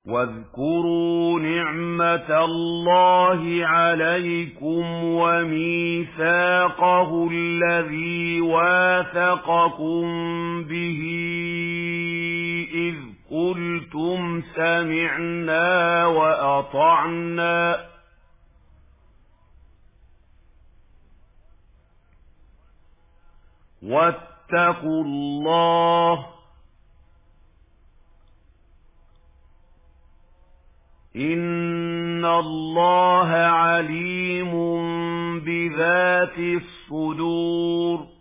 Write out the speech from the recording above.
واذكروا نعمة الله عليكم وميثاقه الذي واثقكم به إذ قلتم سمعنا وأطعنا واتقوا الله إن الله عليم بذات الصدور.